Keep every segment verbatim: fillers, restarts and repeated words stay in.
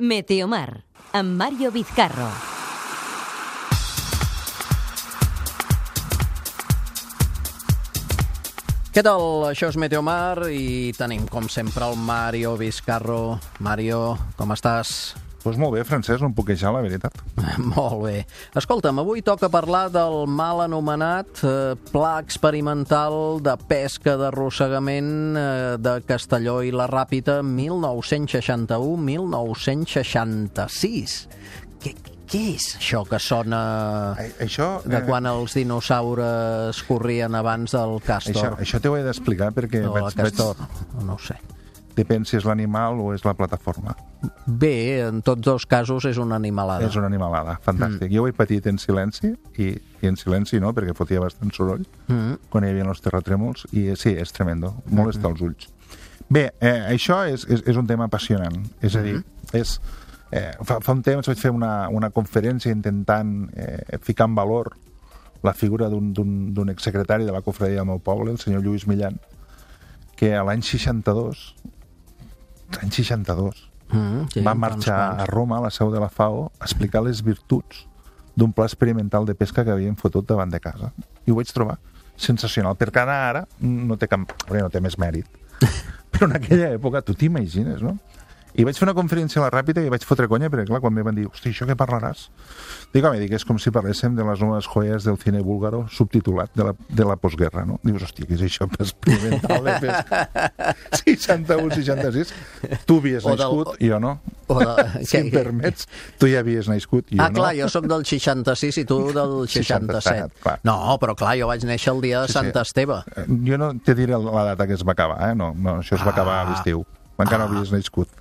Meteomar, amb Mario Vizcarro. Què tal? Això és Meteomar i tenim, com sempre, el Mario Vizcarro. Mario, com estàs? Doncs pues molt bé, Francesc, no em puc queixar, la veritat. Molt bé. Escolta'm, avui toca parlar del mal anomenat eh, Pla Experimental de Pesca d'Arrossegament eh, de Castelló i la Ràpita mil nou-cents seixanta-u a mil nou-cents seixanta-sis. Què, què és això que sona A, això, de quan els dinosaures corrien abans del Càstor? Això, això t'ho he d'explicar perquè o vaig, el Càstor, vaig... no ho sé. Depèn si és l'animal o és la plataforma. Bé, en tots dos casos és una animalada. És una animalada, fantàstic. Mm. Jo ho he patit en silenci, i, i en silenci no, perquè fotia bastant soroll, mm. quan hi havia els terratrèmols, i sí, és tremendo, molesta mm. els ulls. Bé, eh, això és, és, és un tema apassionant, és a dir, mm. és, eh, fa, fa un temps vaig fer una, una conferència intentant eh, ficar en valor la figura d'un exsecretari de la cofradia del meu poble, el senyor Lluís Millan, que a l'any seixanta-dos, l'any seixanta-dos, mm, sí, va marxar a Roma, a la seu de la FAO, a explicar les virtuts d'un pla experimental de pesca que havien fotut davant de casa. I ho vaig trobar sensacional. Per cada ara no té, cap... no té més mèrit. Però en aquella època, tu t'imagines, no? I vaig fer una conferència a la Ràpita i vaig fotre conya, perquè clar, quan em van dir, hosti, això què parlaràs? Dic, home, dic, és com si parléssim de les noves joies del cine búlgaro subtitulat de la, de la postguerra, no? Dius, hòstia, què és això experimental de pesca? seixanta-u seixanta-sis, tu havies o nascut, del... jo no. O de... Si em permets, tu ja havies nascut, jo ah, no. Ah, clar, jo sóc del seixanta-sis i tu del seixanta-set. Clar. No, però clar, jo vaig néixer el dia de sí, Sant sí. Esteve. Jo no te diré la data que es va acabar, eh? No, no, això es va acabar a l'estiu. Encara no havies nascut.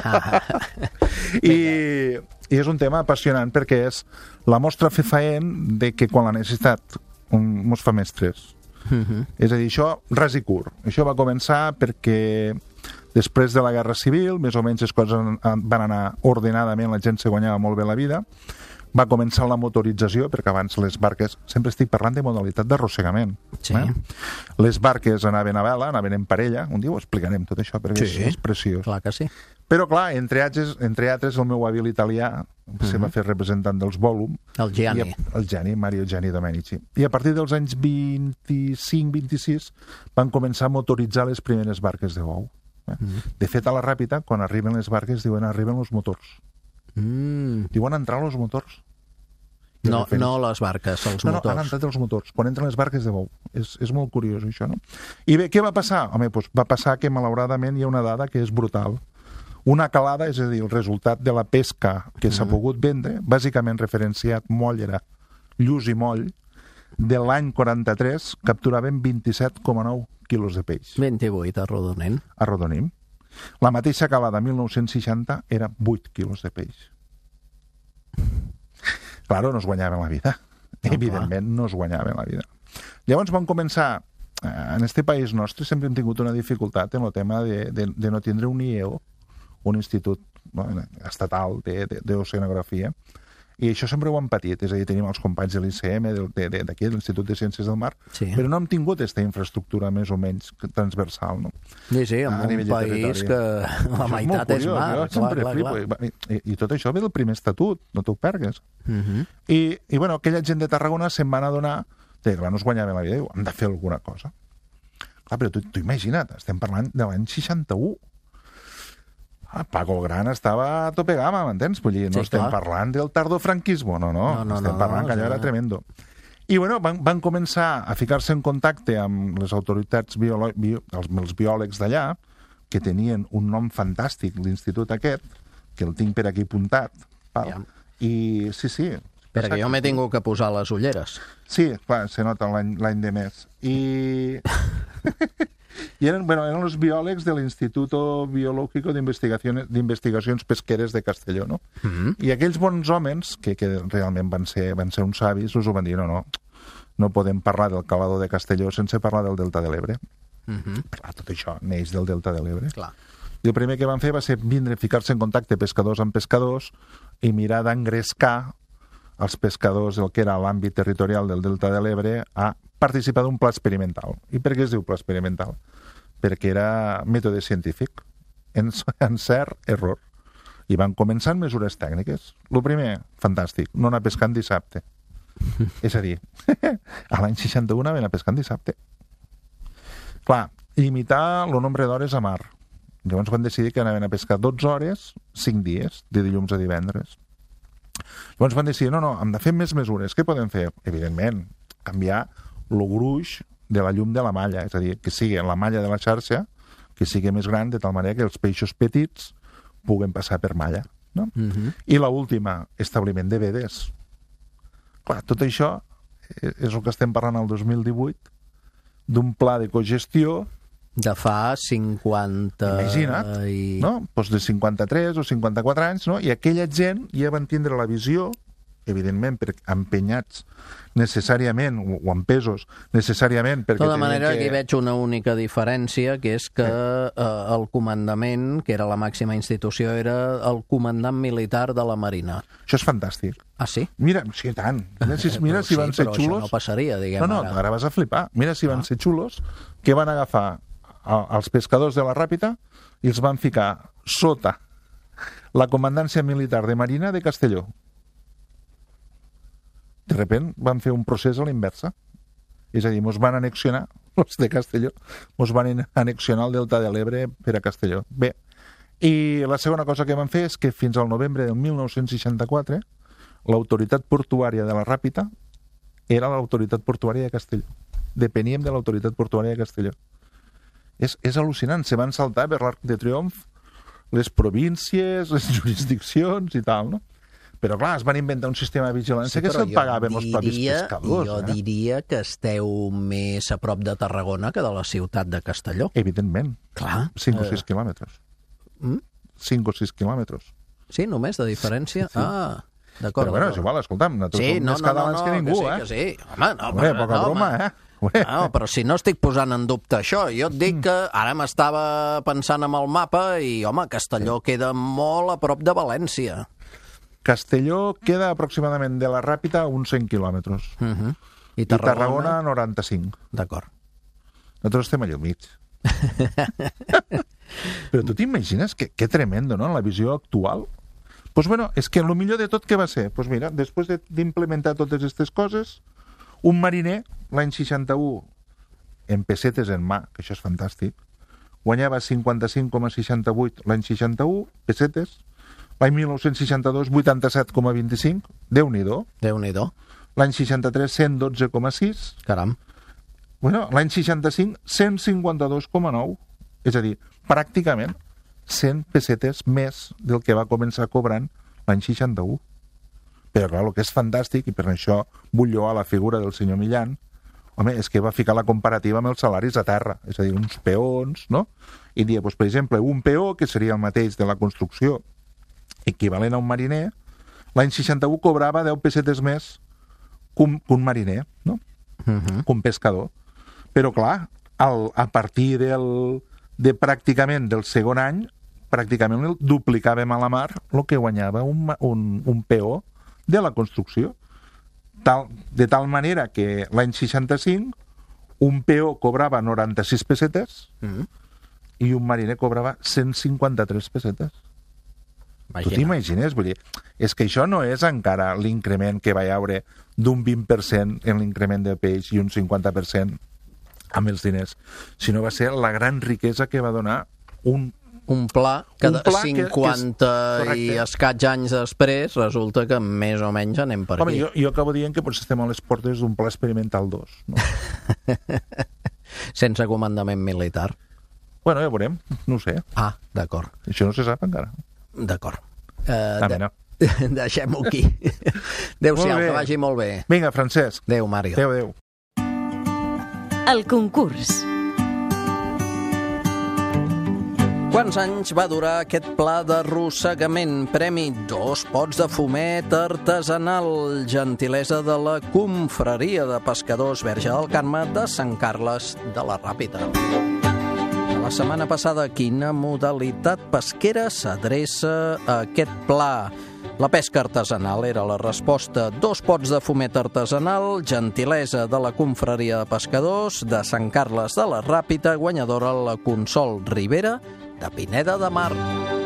I, i és un tema apassionant perquè és la mostra fefaent de que quan la necessitat mos fa mestres. Uh-huh. És a dir, això ras i curt. Això va començar perquè després de la Guerra Civil, més o menys les coses van anar ordenadament, la gent se guanyava molt bé la vida, va començar la motorització, perquè abans les barques, sempre estic parlant de modalitat d'arrossegament. Sí. Eh? Les barques anaven a vela, anaven en parella, un dia ho explicarem tot això, perquè sí, és, és preciós. Clar que sí. Però clar, entre altres, entre altres el meu avi italià uh-huh. se va fer representant dels Volum. El Gianni. I, el Gianni, Mario Gianni Domenici. I a partir dels anys vint-i-cinc vint-i-sis van començar a motoritzar les primeres barques de bou. Eh? Uh-huh. De fet, a la Ràpita, quan arriben les barques, diuen arriben els motors. Mm. Diuen entrar els motors. No, no les barques, els no, motors. No, han entrat els motors, quan entren les barques de bou. És, és molt curiós, això, no? I bé, què va passar? Home, doncs va passar que, malauradament, hi ha una dada que és brutal. Una calada, és a dir, el resultat de la pesca que s'ha mm. pogut vendre, bàsicament referenciat mollera, lluç i moll, de l'any quaranta-tres capturaven vint-i-set coma nou quilos de peix. vint-i-vuit, arrodonem. Arrodonem. La mateixa calada, mil nou-cents seixanta, era vuit quilos de peix. Claro, no es guanyaven la vida. No, evidentment, clar. No es guanyaven la vida. Llavors van començar, en este país nostre sempre hem tingut una dificultat en el tema de, de, de no tindre un I E O, un institut no, estatal d'oceanografia, i això sempre ho hem patit, és a dir, tenim els companys de l'I C M, d'aquí, de l'Institut de Ciències del Mar, sí. Però no hem tingut aquesta infraestructura més o menys transversal, no? Sí, sí, en un país que la meitat és, és mar. Jo sempre clar, flipo, clar. I, i, i tot això ve del primer estatut, no t'ho pergues. Uh-huh. I, I, bueno, aquella gent de Tarragona se'n van adonar que, clar, no es guanyaven la vida, diu, hem de fer alguna cosa. Clar, però tu, tu imagina't, estem parlant de l'any seixanta-u. Ah, Paco el Gran estava a tope gama, m'entens? Vull dir, no sí, estem clar. Parlant del tardofranquismo, no, no, no, no estem no, parlant no, que allò no. Era tremendo. I, bueno, van, van començar a ficar-se en contacte amb les autoritats, biolo... bio... els, els biòlegs d'allà, que tenien un nom fantàstic, l'institut aquest, que el tinc per aquí apuntat, val? Ja. I sí, sí. Perquè jo m'he tingut que posar les ulleres. Sí, clar, se nota l'any de més. I... I eren, bueno, eren els biòlegs de l'Instituto Biológico d'Investigacions Pesqueres de Castelló, no? Mm-hmm. I aquells bons homes, que, que realment van ser, van ser uns savis, us ho van dir, no, no, no podem parlar del calador de Castelló sense parlar del Delta de l'Ebre. Mm-hmm. Clar, tot això neix del Delta de l'Ebre. Clar. I el primer que van fer va ser vindre, ficar-se en contacte pescadors amb pescadors i mirar d'engrescar els pescadors del que era l'àmbit territorial del Delta de l'Ebre a participar d'un pla experimental. I per què es diu pla experimental? Perquè era mètode científic. En, en cert, error. I van començar amb mesures tècniques. El primer, fantàstic, no anar pescant dissabte. És a dir, a l'any seixanta-u anaven a pescar dissabte. Clar, limitar el nombre d'hores a mar. Llavors van decidir que anaven a pescar dotze hores, cinc dies, de dilluns a divendres. Llavors van decidir, no, no, hem de fer més mesures. Què podem fer? Evidentment, canviar el gruix de la llum de la malla, és a dir, que sigui la malla de la xarxa, que sigui més gran, de tal manera que els peixos petits puguen passar per malla. No? Uh-huh. I l'última, establiment de vedes. Clar, tot això és el que estem parlant el dos mil divuit, d'un pla de cogestió de fa cinquanta... Imagina't, i... no? Pues de cinquanta-tres o cinquanta-quatre anys, no? I aquella gent ja van tindre la visió, evidentment, per empenyats necessàriament, o empesos necessàriament, perquè... De tota manera, que... aquí veig una única diferència, que és que eh, el comandament, que era la màxima institució, era el comandant militar de la Marina. Això és fantàstic. Ah, sí? Mira, sí, tant. Mira si, mira si sí, van ser però xulos... Això no passaria, diguem. No, no, ara, ara vas a flipar. Mira si van ah. ser xulos, que van agafar els pescadors de la Ràpita i els van ficar sota la comandància militar de Marina de Castelló. De repent van fer un procés a l'inversa. És a dir, mos van annexionar, els de Castelló, mos van annexionar el Delta de l'Ebre per a Castelló. Bé, i la segona cosa que van fer és que fins al novembre del mil nou-cents seixanta-quatre l'autoritat portuària de la Ràpita era l'autoritat portuària de Castelló. Depeníem de l'autoritat portuària de Castelló. És, és al·lucinant, se van saltar per l'Arc de Triomf les províncies, les jurisdiccions i tal, no? Però clar, es van inventar un sistema de vigilància sí, que se'l pagaven els propis pescadors. Jo eh? diria que esteu més a prop de Tarragona que de la ciutat de Castelló. Evidentment. Clar. cinc o sis quilòmetres. Mm? cinc o sis quilòmetres. Sí, només de diferència? Sí, sí. Ah, d'acord. Però bueno, és igual, escolta'm, nosaltres sí, som no, més catalans no, no, que ningú, que sí, eh? Que sí, home, no, Home, poca no, broma, home. eh? No, però si no estic posant en dubte això, jo et dic que ara m'estava pensant amb el mapa i, home, Castelló queda molt a prop de València. Castelló queda aproximadament de la Ràpita uns cent quilòmetres. Uh-huh. I, I Tarragona? I Tarragona noranta-cinc. D'acord. Nosaltres estem allà al mig. Però tu t'imagines que, que tremendo, no?, en la visió actual. Doncs pues bueno, és que el millor de tot què va ser? Doncs pues mira, després d'implementar totes aquestes coses, un mariner, l'any seixanta-u, en pessetes en mà, que això és fantàstic, guanyava cinquanta-cinc coma seixanta-vuit l'any seixanta-u, pessetes, l'any mil nou-cents seixanta-dos, vuitanta-set coma vint-i-cinc, Déu-n'hi-do. Déu-n'hi-do. L'any seixanta-tres, cent dotze coma sis. Caram. Bueno, l'any seixanta-cinc, cent cinquanta-dos coma nou. És a dir, pràcticament cent pessetes més del que va començar cobrant l'any seixanta-u. Però, clar, el que és fantàstic, i per això vull lloar la figura del senyor Millán, home, és que va ficar la comparativa amb els salaris a terra, és a dir, uns peons, no? I dia, doncs, per exemple, un peó, que seria el mateix de la construcció, equivalent a un mariner, l'any seixanta-u cobrava deu pessetes més que un, que un mariner, no? Uh-huh. Que un pescador. Però, clar, el, a partir del, de pràcticament del segon any, pràcticament duplicàvem a la mar el que guanyava un, un, un peó de la construcció. Tal, de tal manera que l'any seixanta-cinc un peó cobrava noranta-sis pessetes uh-huh. i un mariner cobrava cent cinquanta-tres pessetes. Imagina. Tu t'imagines? Vull dir, és que això no és encara l'increment que va hi haure d'un vint per cent en l'increment de peix i un cinquanta per cent amb els diners, sinó va ser la gran riquesa que va donar un un pla que un pla cinquanta que, que és... i escaig anys després resulta que més o menys anem per Home, aquí. Jo, jo acabo dient que potser estem a les portes d'un pla experimental dos. No? Sense comandament militar. Bueno, ja veurem, no ho sé. Ah, d'acord. Això no se sap encara. D'acord. Uh, ah, de... no. Deixem-ho aquí. Adéu-siau, que vagi molt bé. Vinga, Francesc. Adéu, Mario. Adéu, adéu. El concurs. Quants anys va durar aquest pla d'arrossegament? Premi dos pots de fumet artesanal, gentilesa de la confraria de pescadors Verge del Carme de Sant Carles de la Ràpita. La setmana passada, quina modalitat pesquera s'adreça a aquest pla? La pesca artesanal era la resposta. Dos pots de fumet artesanal, gentilesa de la confraria de pescadors de Sant Carles de la Ràpita, guanyadora la Consol Ribera de Pineda de Mar.